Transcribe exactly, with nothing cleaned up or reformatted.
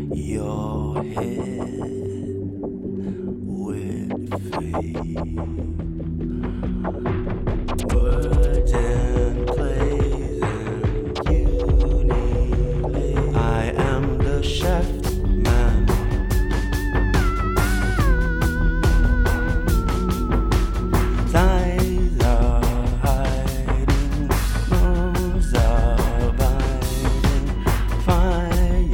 your head with faith. Words and plays and unity. I am the chef.